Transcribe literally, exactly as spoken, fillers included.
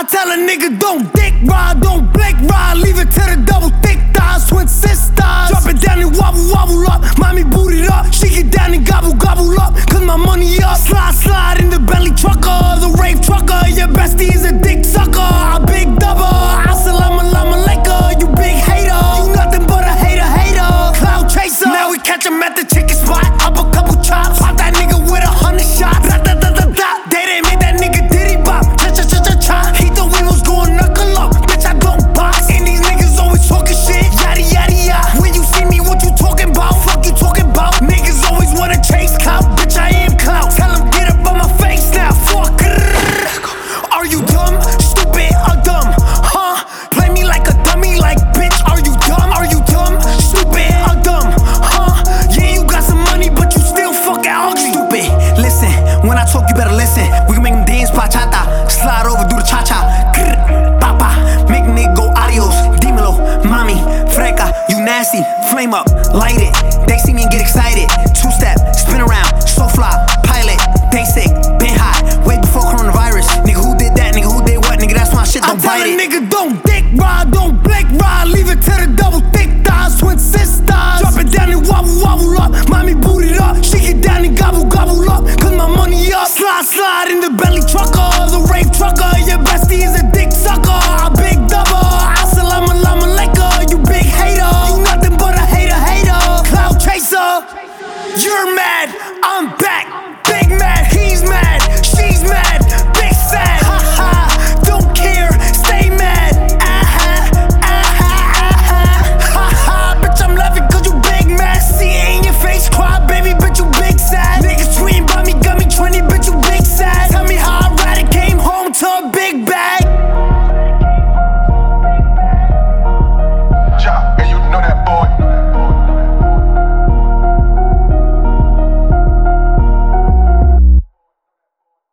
I tell a nigga don't dick ride, don't blink ride, leave it to the double thick thighs, twin sisters. Drop it down and wobble, wobble up, mommy boot it up, she get down and gobble, gobble up, cause my money up. Slide, slide in the belly trucker, the rave trucker, your bestie is a dick sucker, I big double, assalamu alaikum, you big hater, you nothing but a hater, hater, cloud chaser. Now we catch him at the chicken spot, up a couple chops, pop that nigga with a hundred shots, da da da da da. They didn't make that nigga diddy bop, cha cha cha cha cha. He thought we was going knuckle up, bitch I don't box, and these niggas always talking shit, yada yada yada. When you see me, what you talking about? Fuck you talking about? Niggas always wanna chase clout, bitch I am clout. Tell him get up on my face now, fuck. Are you dumb, stupid, or dumb? Huh? Play me like a dummy, like bitch. Are you dumb? Are you dumb, stupid, or dumb? Huh? Yeah, you got some money, but you still fucking ugly. Stupid. Listen, when I talk, you better listen. We can make them dance bachata, slide over, do the cha cha. Papa, make nigga go adios. Dímelo, mami, freca, you nasty. Flame up, light it. They see me and get excited. Two step, spin around, so fly, pilot. They sick, been hot, way before coronavirus. Nigga, who did that? Nigga, who did what? Nigga, that's my shit, don't bite it. I tell a nigga don't dick ride, don't blink ride, leave it to the double thick thighs, twin sisters. Drop it down and wobble, wobble up, mommy boot it up, she get down and gobble, gobble up, cause my money up. Slide, slide in the belly trucker, the rave trucker.